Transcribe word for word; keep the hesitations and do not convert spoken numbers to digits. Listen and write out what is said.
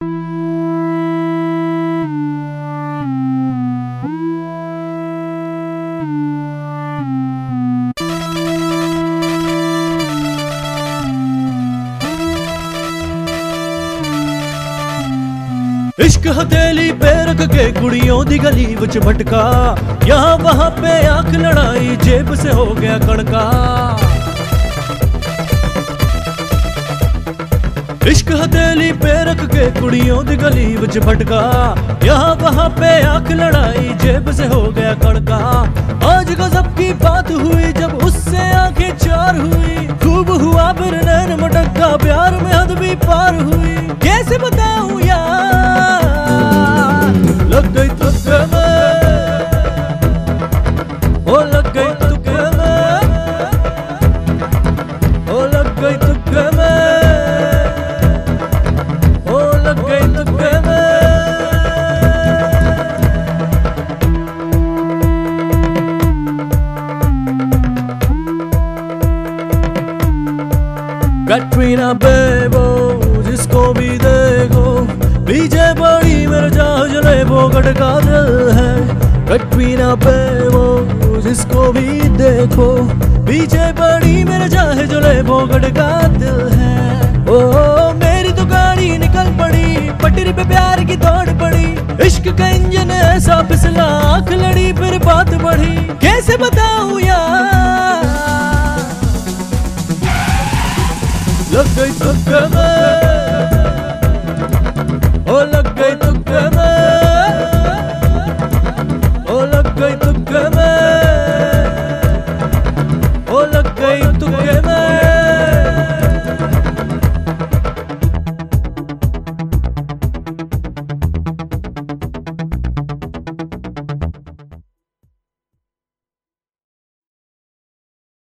इश्क हथेली पे रख के कुड़ियों दी गली विच भटका, यहाँ वहां पे आंख लड़ाई जेब से हो गया कड़का। इश्क हथेली पे रख के कुड़ियों दी गली विच भटका, यहाँ वहां पे आंख लड़ाई जेब से हो गया कड़का। आज गजब की बात हुई जब उससे आंखें चार हुई, खूब हुआ फिर नैन मटका, प्यार में हद भी पार हुई। कैसे बताऊं यार, लग गई तुझसे मैं, ओ लग गई तुझसे मैं, ओ लग गई तुझसे मैं, ओ लग गई तुझसे मैं। कैटरीना बेबो जिसको भी देखो पीछे बड़ी मेरे जहाज लेबो गटका दिल है। कैटरीना बेबो जिसको भी देखो पीछे बड़ी मेरे जहाज लेबो गटका दिल है। ओ मेरी तो गाड़ी निकल पड़ी, पटरी पे प्यार की दौड़ पड़ी, इश्क का इंजन ऐसा फिसला, आंख लड़ी फिर बात बढ़ी। कैसे बताऊं यार, लग गई तुझसे मैं, ओ लग गई तुझसे